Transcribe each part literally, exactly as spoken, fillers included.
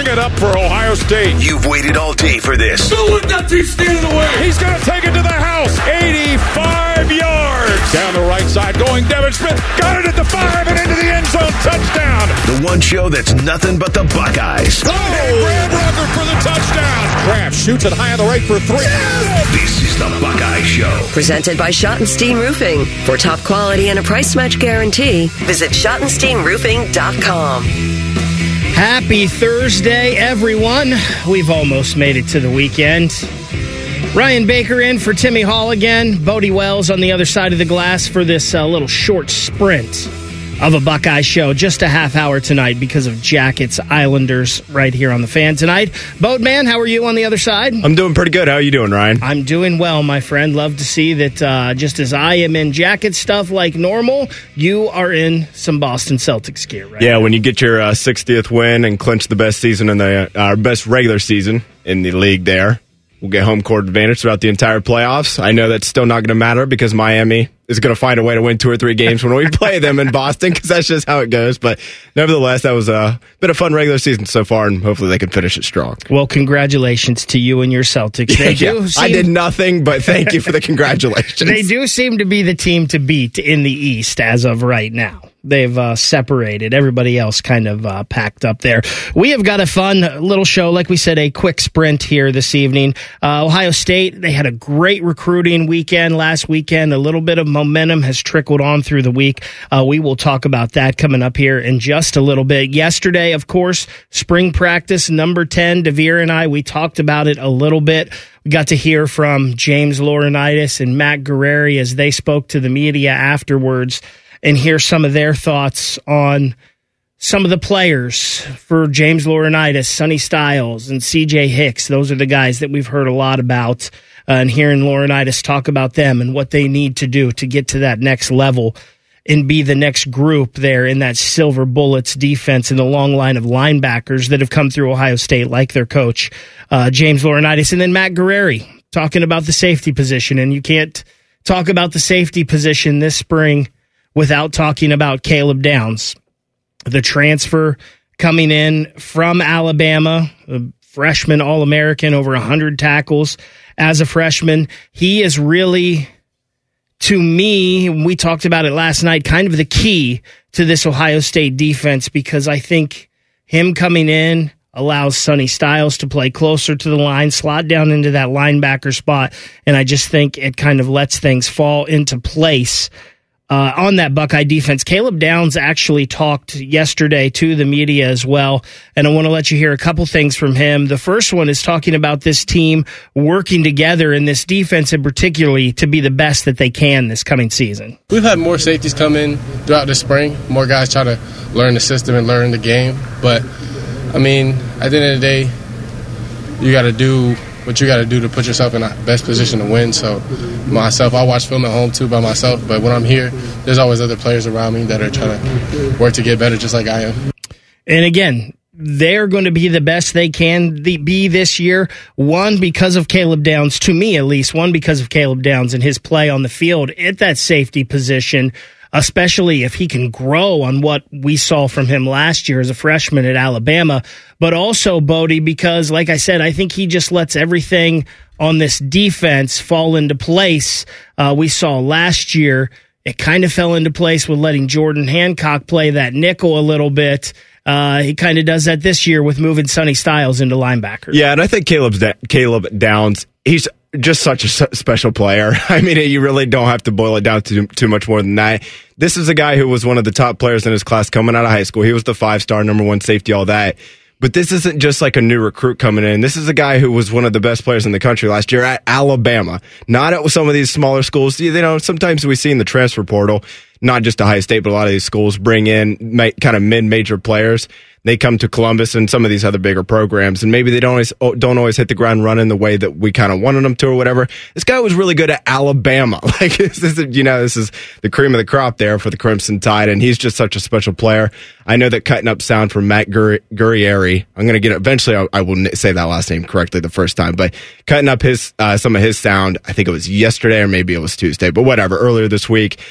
bring it up for Ohio State. You've waited all day for this. Don't let that team stand in the way. He's going to take it to the house. eighty-five yards. Down the right side going Devin Smith. Got it at the five and into the end zone. Touchdown. The one show that's nothing but the Buckeyes. Oh, Graham Rucker for the touchdown. Kraft shoots it high on the right for three. This is the Buckeye Show. Presented by Schottenstein Roofing. For top quality and a price match guarantee, visit Schottenstein Roofing dot com. Happy Thursday, everyone. We've almost made it to the weekend. Ryan Baker in for Timmy Hall again. Bodie Wells on the other side of the glass for this uh, little short sprint of a Buckeye show. Just a half hour tonight because of Jackets Islanders right here on the Fan tonight. Boatman, how are you on the other side? I'm doing pretty good. How are you doing, Ryan? I'm doing well, my friend. Love to see that uh, just as I am in Jacket stuff like normal, you are in some Boston Celtics gear, right? Yeah, now. when you get your uh, sixtieth win and clinch the best season in the uh, best regular season in the league there, we'll get home court advantage throughout the entire playoffs. I know that's still not going to matter because Miami is going to find a way to win two or three games when we play them in Boston because that's just how it goes. But nevertheless, that was a bit of fun regular season so far, and hopefully they can finish it strong. Well, congratulations to you and your Celtics. They yeah, do seem- I did nothing, but thank you for the congratulations. They do seem to be the team to beat in the East as of right now. They've uh, separated. Everybody else kind of uh, packed up there. We have got a fun little show. Like we said, a quick sprint here this evening. Uh, Ohio State, they had a great recruiting weekend last weekend. A little bit of momentum has trickled on through the week. Uh, we will talk about that coming up here in just a little bit. Yesterday, of course, spring practice, number ten, DeVere and I, we talked about it a little bit. We got to hear from James Laurinaitis and Matt Guerrieri as they spoke to the media afterwards, and hear some of their thoughts on some of the players for James Laurinaitis, Sonny Styles, and C J Hicks. Those are the guys that we've heard a lot about, uh, and hearing Laurinaitis talk about them and what they need to do to get to that next level and be the next group there in that Silver Bullets defense and the long line of linebackers that have come through Ohio State, like their coach, uh, James Laurinaitis. And then Matt Guerrieri talking about the safety position. And you can't talk about the safety position this spring without talking about Caleb Downs, the transfer coming in from Alabama, a freshman All-American, over one hundred tackles as a freshman. He is really, to me, we talked about it last night, kind of the key to this Ohio State defense, because I think him coming in allows Sonny Styles to play closer to the line, slot down into that linebacker spot, and I just think it kind of lets things fall into place Uh, on that Buckeye defense. Caleb Downs actually talked yesterday to the media as well, and I want to let you hear a couple things from him. The first one is talking about this team working together in this defense in particularly to be the best that they can this coming season. We've had more safeties come in throughout the spring, more guys try to learn the system and learn the game, but I mean, at the end of the day, you got to do what you got to do to put yourself in the best position to win. So myself, I watch film at home too by myself, but when I'm here, there's always other players around me that are trying to work to get better just like I am. And again, they're going to be the best they can be this year. One, because of Caleb Downs, to me at least, one because of Caleb Downs and his play on the field at that safety position, especially if he can grow on what we saw from him last year as a freshman at Alabama. But also, Bodie, because, like I said, I think he just lets everything on this defense fall into place. Uh, we saw last year, it kind of fell into place with letting Jordan Hancock play that nickel a little bit. Uh, he kind of does that this year with moving Sonny Styles into linebacker. Yeah, and I think Caleb's da- Caleb Downs, he's just such a special player. I mean, you really don't have to boil it down to too much more than that. This is a guy who was one of the top players in his class coming out of high school. He was the five-star, number one safety, all that. But this isn't just like a new recruit coming in. This is a guy who was one of the best players in the country last year at Alabama. Not at some of these smaller schools. You know, sometimes we see in the transfer portal, not just Ohio State, but a lot of these schools bring in kind of mid-major players. They come to Columbus and some of these other bigger programs, and maybe they don't always don't always hit the ground running the way that we kind of wanted them to or whatever. This guy was really good at Alabama. Like, this is, you know, this is the cream of the crop there for the Crimson Tide, and he's just such a special player. I know that cutting up sound from Matt Gur- Guerrieri, I'm going to get it. Eventually, I, I will say that last name correctly the first time, but cutting up his uh, some of his sound, I think it was yesterday or maybe it was Tuesday, but whatever, earlier this week.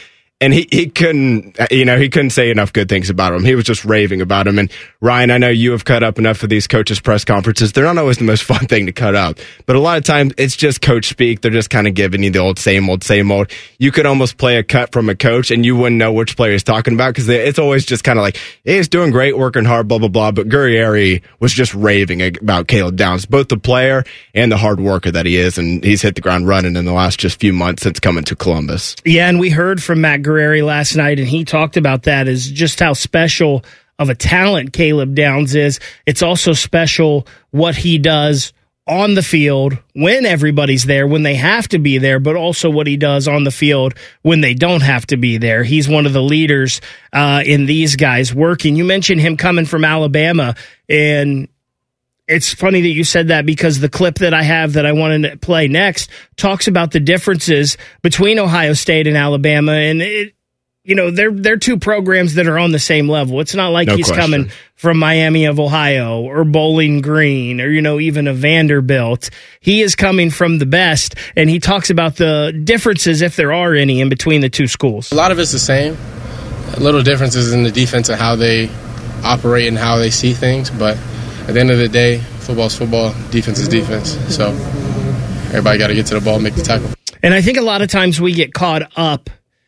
and he, he couldn't, you know, he couldn't say enough good things about him. He was just raving about him. And Ryan, I know you have cut up enough of these coaches' press conferences. They're not always the most fun thing to cut up, but a lot of times it's just coach speak. They're just kind of giving you the old same old, same old. You could almost play a cut from a coach and you wouldn't know which player he's talking about because it's always just kind of like, hey, he's doing great, working hard, blah, blah, blah. But Guerrieri was just raving about Caleb Downs, both the player and the hard worker that he is. And he's hit the ground running in the last just few months since coming to Columbus. Yeah, and we heard from Matt Guerrieri last night, and he talked about that as just how special of a talent Caleb Downs is. It's also special what he does on the field when everybody's there, when they have to be there, but also what he does on the field when they don't have to be there. He's one of the leaders uh, in these guys working. You mentioned him coming from Alabama, and it's funny that you said that because the clip that I have that I wanted to play next talks about the differences between Ohio State and Alabama. And, it, you know, they're, they're two programs that are on the same level. It's not like no he's question. coming from Miami of Ohio or Bowling Green or, you know, even a Vanderbilt. He is coming from the best, and he talks about the differences, if there are any, in between the two schools. A lot of it's the same. Little differences in the defense and how they operate and how they see things, but at the end of the day, football's football, defense is defense. So everybody got to get to the ball and make the tackle. And I think a lot of times we get caught up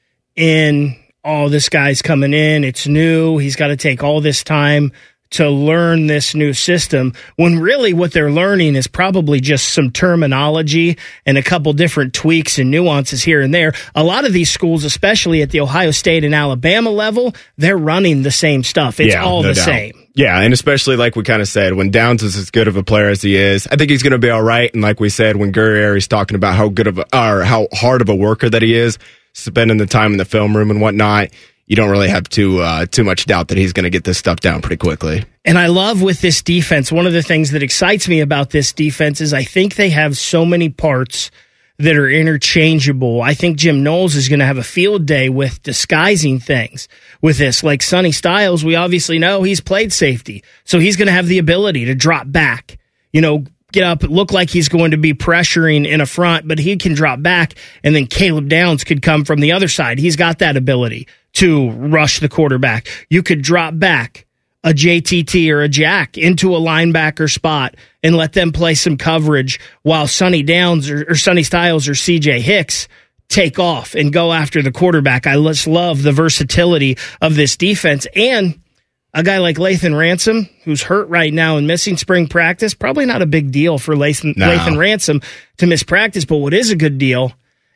in, oh, this guy's coming in, it's new, he's got to take all this time to learn this new system, when really what they're learning is probably just some terminology and a couple different tweaks and nuances here and there. A lot of these schools, especially at the Ohio State and Alabama level, they're running the same stuff. It's yeah, all no the doubt. same. Yeah, and especially like we kind of said, when Downs is as good of a player as he is, I think he's going to be all right. And like we said, when Guerrieri's talking about how good of a, or how hard of a worker that he is, spending the time in the film room and whatnot, you don't really have too uh, too much doubt that he's going to get this stuff down pretty quickly. And I love with this defense, one of the things that excites me about this defense is I think they have so many parts that are interchangeable. I think Jim Knowles is going to have a field day with disguising things with this. Like Sonny Styles, we obviously know he's played safety, so he's going to have the ability to drop back, you know, get up, look like he's going to be pressuring in a front, but he can drop back, and then Caleb Downs could come from the other side. He's got that ability to rush the quarterback. You could drop back a J T T or a Jack into a linebacker spot and let them play some coverage while Sonny Downs or, or Sonny Styles or C J Hicks take off and go after the quarterback. I just love the versatility of this defense. And a guy like Lathan Ransom, who's hurt right now and missing spring practice, probably not a big deal for Lathan, no. Lathan Ransom to miss practice. But what is a good deal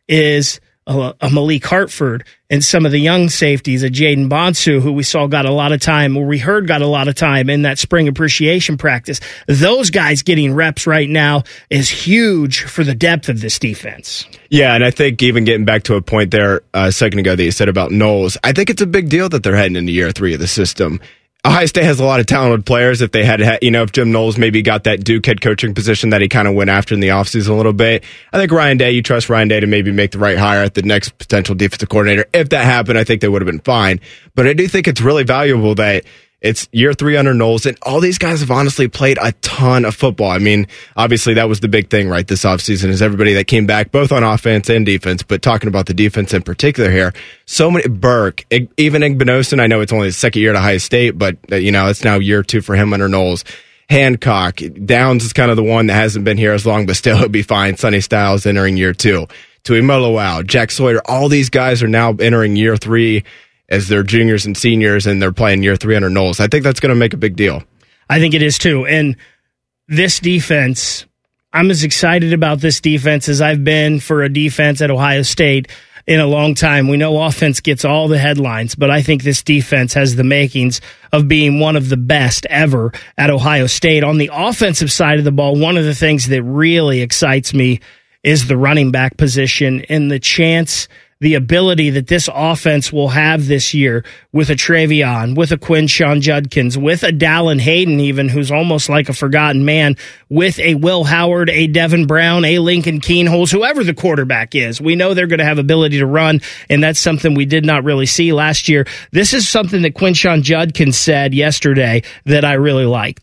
is a, a Malik Hartford and some of the young safeties, a Jaden Bonsu, who we saw got a lot of time, or we heard got a lot of time in that spring appreciation practice. Those guys getting reps right now is huge for the depth of this defense. Yeah, and I think even getting back to a point there uh, a second ago that you said about Knowles, I think it's a big deal that they're heading into year three of the system. Ohio State has a lot of talented players. If they had, had, you know, if Jim Knowles maybe got that Duke head coaching position that he kind of went after in the offseason a little bit, I think Ryan Day, you trust Ryan Day to maybe make the right hire at the next potential defensive coordinator. If that happened, I think they would have been fine. But I do think it's really valuable that it's year three under Knowles, and all these guys have honestly played a ton of football. I mean, obviously that was the big thing, right, this offseason is everybody that came back, both on offense and defense, but talking about the defense in particular here, so many, Burke, even Igbinosun, I know it's only his second year at Ohio State, but, you know, it's now year two for him under Knowles. Hancock, Downs is kind of the one that hasn't been here as long, but still he'll be fine. Sonny Styles entering year two. Tuimoloau, Jack Sawyer, all these guys are now entering year three as they're juniors and seniors, and they're playing year three under Knowles. I think that's going to make a big deal. I think it is too. And this defense, I'm as excited about this defense as I've been for a defense at Ohio State in a long time. We know offense gets all the headlines, but I think this defense has the makings of being one of the best ever at Ohio State. On the offensive side of the ball, one of the things that really excites me is the running back position and the chance, the ability that this offense will have this year with a Travion, with a Quinshon Judkins, with a Dallin Hayden even, who's almost like a forgotten man, with a Will Howard, a Devin Brown, a Lincoln Keenholz, whoever the quarterback is. We know they're going to have ability to run, and that's something we did not really see last year. This is something that Quinshon Judkins said yesterday that I really liked.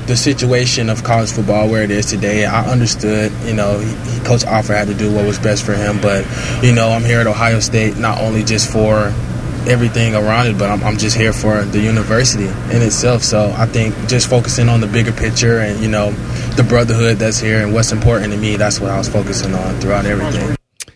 the situation of college football where it is today. I understood, you know, he, Coach Alford had to do what was best for him. But, you know, I'm here at Ohio State not only just for everything around it, but I'm, I'm just here for the university in itself. So I think just focusing on the bigger picture and, you know, the brotherhood that's here and what's important to me, that's what I was focusing on throughout everything.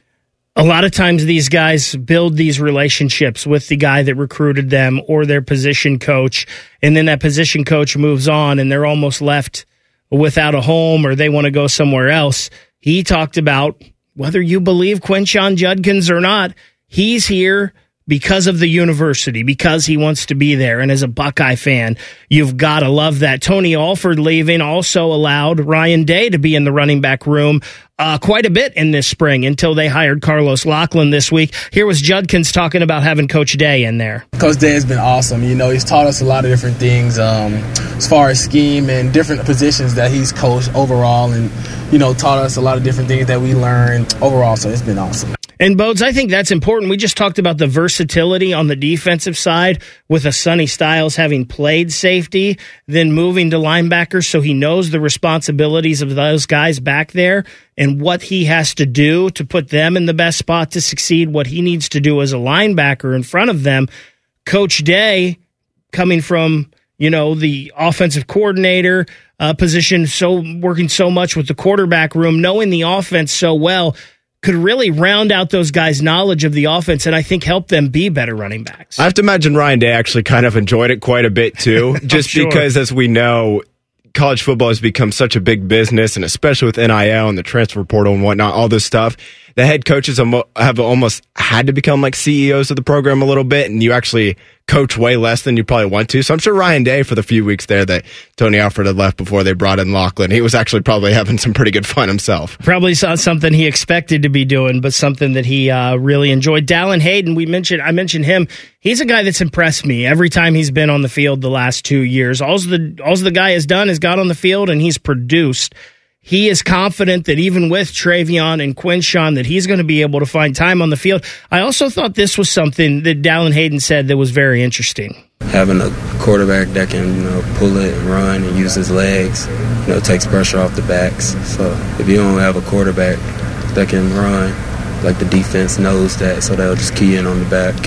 A lot of times these guys build these relationships with the guy that recruited them or their position coach, and then that position coach moves on and they're almost left without a home or they want to go somewhere else. He talked about whether you believe Quinshon Judkins or not, he's here because of the university, because he wants to be there. And as a Buckeye fan, you've got to love that. Tony Alford leaving also allowed Ryan Day to be in the running back room uh, quite a bit in this spring until they hired Carlos Lachlan this week. Here was Judkins talking about having Coach Day in there. Coach Day has been awesome. You know, he's taught us a lot of different things um, as far as scheme and different positions that he's coached overall, and, you know, taught us a lot of different things that we learned overall. So it's been awesome. And, Bodes, I think that's important. We just talked about the versatility on the defensive side with a Sonny Styles having played safety, then moving to linebacker, so he knows the responsibilities of those guys back there and what he has to do to put them in the best spot to succeed, what he needs to do as a linebacker in front of them. Coach Day, coming from, you know, the offensive coordinator uh, position, so working so much with the quarterback room, knowing the offense so well, could really round out those guys' knowledge of the offense and I think help them be better running backs. I have to imagine Ryan Day actually kind of enjoyed it quite a bit too, just sure. because, as we know, college football has become such a big business, and especially with N I L and the transfer portal and whatnot, all this stuff, the head coaches have almost had to become like C E Os of the program a little bit, and you actually coach way less than you probably want to. So I'm sure Ryan Day, for the few weeks there that Tony Alford had left before they brought in Lachlan, he was actually probably having some pretty good fun himself. Probably saw something he expected to be doing, but something that he uh, really enjoyed. Dallin Hayden, we mentioned, I mentioned him. He's a guy that's impressed me every time he's been on the field the last two years. All the, all the guy has done is got on the field and he's produced. He is confident that even with Travion and Quinshon that he's going to be able to find time on the field. I also thought this was something that Dallin Hayden said that was very interesting. Having a quarterback that can, you know, pull it and run and use his legs, you know, takes pressure off the backs. So if you don't have a quarterback that can run, like the defense knows that, so they'll just key in on the back.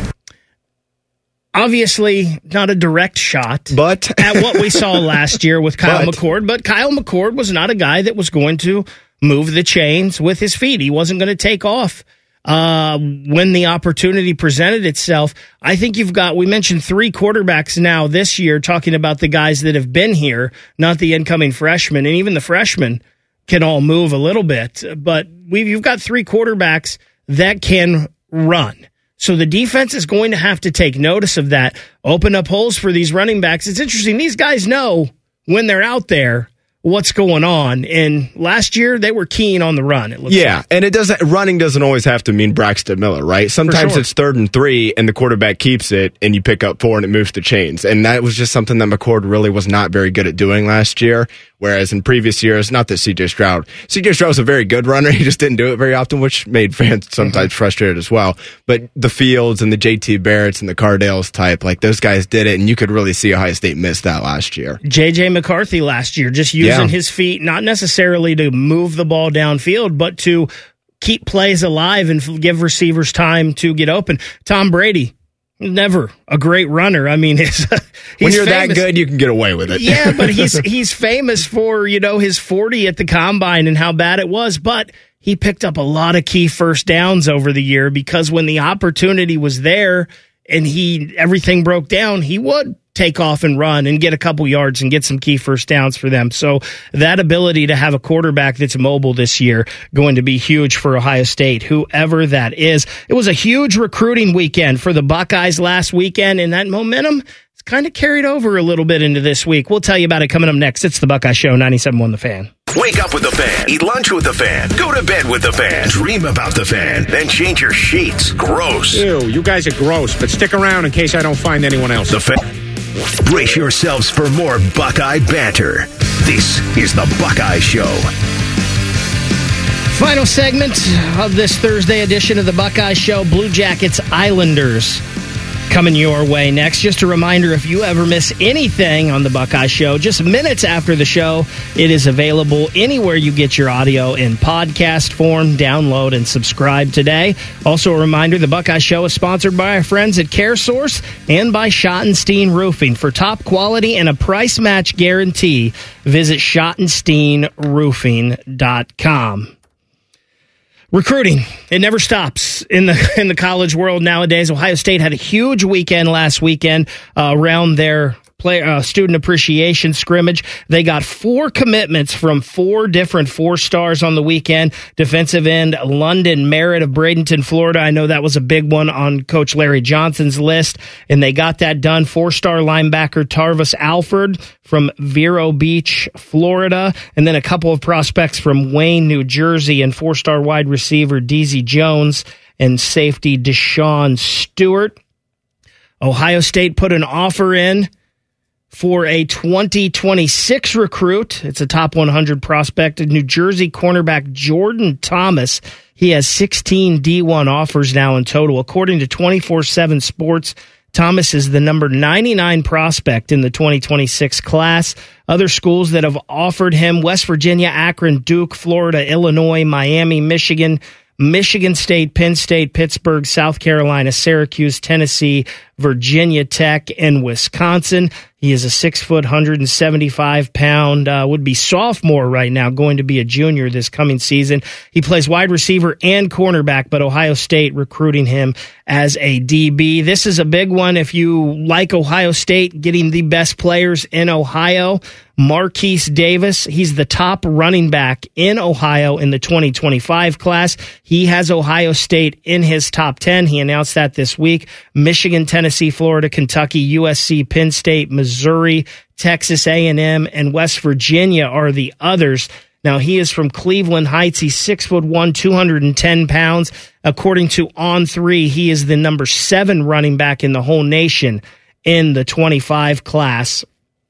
Obviously, not a direct shot but at what we saw last year with Kyle but. McCord, but Kyle McCord was not a guy that was going to move the chains with his feet. He wasn't going to take off uh, when the opportunity presented itself. I think you've got, we mentioned three quarterbacks now this year, talking about the guys that have been here, not the incoming freshmen, and even the freshmen can all move a little bit, but we've, you've got three quarterbacks that can run. So the defense is going to have to take notice of that, open up holes for these running backs. It's interesting. These guys know when they're out there what's going on. And last year they were keen on the run. It looks yeah, like. and it doesn't. Running doesn't always have to mean Braxton Miller, right? Sometimes sure. it's third and three, and the quarterback keeps it, and you pick up four, and it moves the chains. And that was just something that McCord really was not very good at doing last year. Whereas in previous years, not that C J Stroud, C J Stroud was a very good runner. He just didn't do it very often, which made fans sometimes frustrated as well. But the Fields and the J T Barretts and the Cardales type, like those guys did it, and you could really see Ohio State miss that last year. J J McCarthy last year, just using yeah. his feet, not necessarily to move the ball downfield, but to keep plays alive and give receivers time to get open. Tom Brady, never a great runner. I mean, he's, he's when you're famous. that good, you can get away with it. Yeah, but he's he's famous for, you know, his forty at the combine and how bad it was. But he picked up a lot of key first downs over the year because when the opportunity was there and he everything broke down, he would take off and run and get a couple yards and get some key first downs for them. So that ability to have a quarterback that's mobile this year going to be huge for Ohio State, whoever that is. It was a huge recruiting weekend for the Buckeyes last weekend, and that momentum is kind of carried over a little bit into this week. We'll tell you about it coming up next. It's the Buckeye Show, ninety-seven point one The Fan. Wake up with the Fan. Eat lunch with the Fan. Go to bed with the Fan. Dream about the Fan. Then change your sheets. Gross. Ew, you guys are gross, but stick around in case I don't find anyone else. The Fan. Brace yourselves for more Buckeye banter. This is the Buckeye Show. Final segment of this Thursday edition of the Buckeye Show. Blue Jackets Islanders. coming your way next. Just a reminder, if you ever miss anything on the Buckeye Show, just minutes after the show, it is available anywhere you get your audio in podcast form. Download and subscribe today. Also a reminder, the Buckeye Show is sponsored by our friends at CareSource and by Schottenstein Roofing. For top quality and a price match guarantee, visit Schottenstein Roofing dot com. Recruiting, it never stops in the in the college world nowadays. Ohio State had a huge weekend last weekend uh, around their play, uh, student appreciation scrimmage. They got four commitments from four different four stars on the weekend. Defensive end London Merritt of Bradenton, Florida. I know that was a big one on Coach Larry Johnson's list, and they got that done. Four-star linebacker Tarvis Alford from Vero Beach, Florida, and then a couple of prospects from Wayne, New Jersey, and four-star wide receiver Deezy Jones and safety Deshaun Stewart. Ohio State put an offer in for a twenty twenty-six recruit. It's a top one hundred prospect, New Jersey cornerback Jordan Thomas. He has sixteen D one offers now in total. According to twenty-four seven Sports, Thomas is the number ninety-nine prospect in the twenty twenty-six class. Other schools that have offered him: West Virginia, Akron, Duke, Florida, Illinois, Miami, Michigan, Michigan State, Penn State, Pittsburgh, South Carolina, Syracuse, Tennessee, Virginia Tech, and Wisconsin. He is a six foot, one hundred seventy-five pound, uh, would be sophomore right now, going to be a junior this coming season. He plays wide receiver and cornerback, but Ohio State recruiting him as a D B. This is a big one if you like Ohio State getting the best players in Ohio. Marquise Davis, he's the top running back in Ohio in the twenty twenty-five class. He has Ohio State in his top ten. He announced that this week. Michigan, Tennessee, Florida, Kentucky, U S C, Penn State, Missouri, Texas A and M, and West Virginia are the others. Now, he is from Cleveland Heights. He's six foot one, two hundred ten pounds. According to On three, he is the number seven running back in the whole nation in the twenty-five class.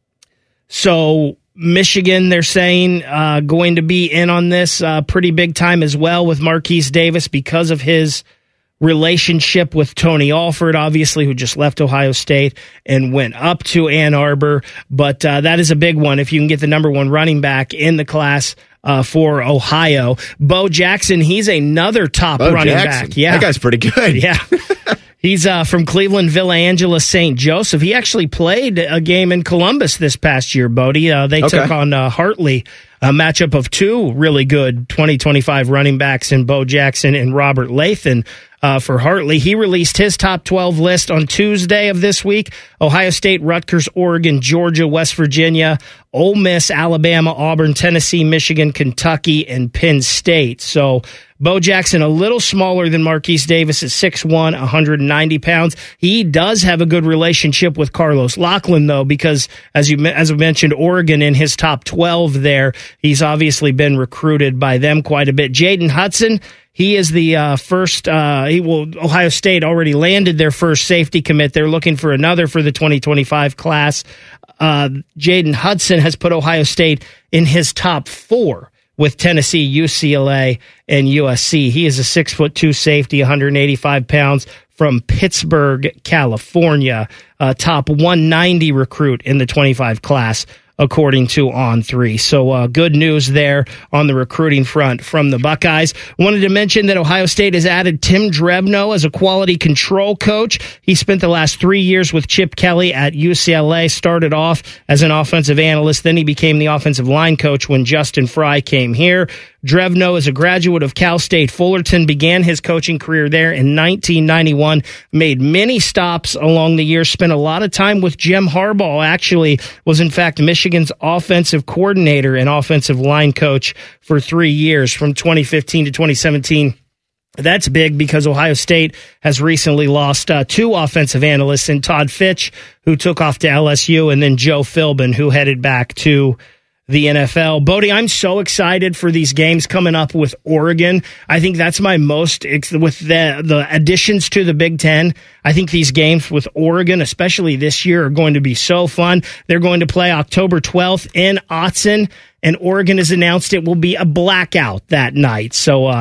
So Michigan, they're saying, uh, going to be in on this uh, pretty big time as well with Marquise Davis because of his relationship with Tony Alford, obviously, who just left Ohio State and went up to Ann Arbor. But uh, that is a big one if you can get the number one running back in the class uh, for Ohio. Bo Jackson, he's another top Bo running Jackson. back. Yeah, that guy's pretty good. Yeah. He's uh, from Cleveland, Villa Angela, Saint Joseph. He actually played a game in Columbus this past year, Bodie. Uh, they okay. took on uh, Hartley, a matchup of two really good twenty twenty-five running backs in Bo Jackson and Robert Lathan. Uh, for Hartley, he released his top twelve list on Tuesday of this week. Ohio State, Rutgers, Oregon, Georgia, West Virginia, Ole Miss, Alabama, Auburn, Tennessee, Michigan, Kentucky, and Penn State. So Bo Jackson, a little smaller than Marquise Davis at six one, one hundred ninety pounds. He does have a good relationship with Carlos Lachlan, though, because as you as I mentioned, Oregon in his top twelve there, he's obviously been recruited by them quite a bit. Jaden Hudson, he is the uh, first, uh, he will, Ohio State already landed their first safety commit. They're looking for another for the twenty twenty-five class. Uh, Jaden Hudson has put Ohio State in his top four with Tennessee, U C L A, and U S C. He is a six foot two safety, one hundred eighty-five pounds from Pittsburgh, California. Uh, top one ninety recruit in the twenty-five class, according to On three. So uh, good news there on the recruiting front from the Buckeyes. Wanted to mention that Ohio State has added Tim Drebno as a quality control coach. He spent the last three years with Chip Kelly at U C L A, started off as an offensive analyst, then he became the offensive line coach when Justin Fry came here. Drebno is a graduate of Cal State Fullerton, began his coaching career there in nineteen ninety-one, made many stops along the year, spent a lot of time with Jim Harbaugh, actually was in fact Michigan's offensive coordinator and offensive line coach for three years from twenty fifteen to twenty seventeen. That's big because Ohio State has recently lost uh, two offensive analysts in Todd Fitch, who took off to L S U, and then Joe Philbin, who headed back to the N F L. Bodie, I'm so excited for these games coming up with Oregon. I think that's my most, with the, the additions to the Big Ten, I think these games with Oregon, especially this year, are going to be so fun. They're going to play October twelfth in Autzen, and Oregon has announced it will be a blackout that night. So, uh,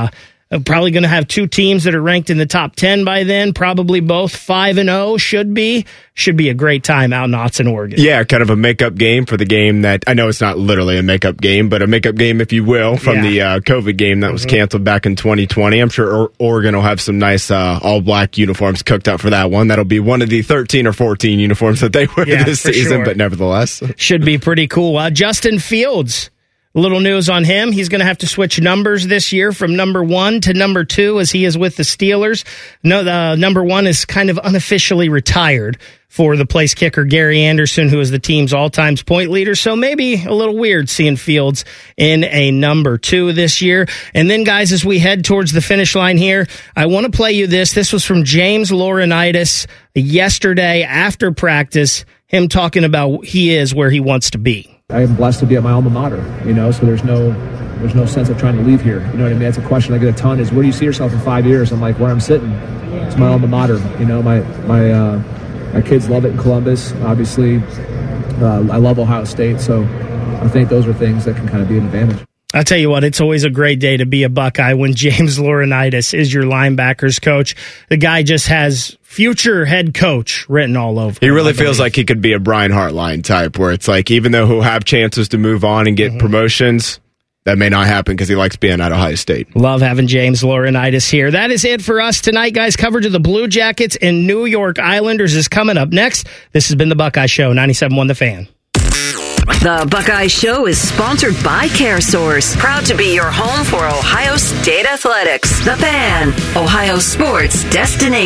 Uh, probably going to have two teams that are ranked in the top ten by then. Probably both five and oh should be. Should be a great time out in Autzen, Oregon. Yeah, kind of a makeup game for the game that, I know it's not literally a makeup game, but a makeup game, if you will, from Yeah. the uh, COVID game that mm-hmm. was canceled back in twenty twenty. I'm sure or- Oregon will have some nice uh, all-black uniforms cooked up for that one. That'll be one of the thirteen or fourteen uniforms that they wear Yeah, this for season, sure. but nevertheless. Should be pretty cool. Uh, Justin Fields. Little news on him. He's going to have to switch numbers this year from number one to number two as he is with the Steelers. No, the number one is kind of unofficially retired for the place kicker Gary Anderson, who is the team's all-time point leader. So maybe a little weird seeing Fields in a number two this year. And then, guys, as we head towards the finish line here, I want to play you this. This was from James Laurinaitis yesterday after practice, him talking about he is where he wants to be. I am blessed to be at my alma mater, you know, so there's no there's no sense of trying to leave here. You know what I mean? That's a question I get a ton is, where do you see yourself in five years? I'm like, where I'm sitting. It's my alma mater. You know, my my uh, my kids love it in Columbus. Obviously, uh, I love Ohio State, so I think those are things that can kind of be an advantage. I'll tell you what, it's always a great day to be a Buckeye when James Laurinaitis is your linebackers coach. The guy just has future head coach written all over him. He really feels like he could be a Brian Hartline type, where it's like, even though he'll have chances to move on and get mm-hmm. promotions, that may not happen because he likes being at Ohio State. Love having James Laurinaitis here. That is it for us tonight, guys. Coverage of the Blue Jackets and New York Islanders is coming up next. This has been the Buckeye Show, ninety-seven point one The Fan. The Buckeye Show is sponsored by CareSource, proud to be your home for Ohio State athletics. The Fan, Ohio sports destination.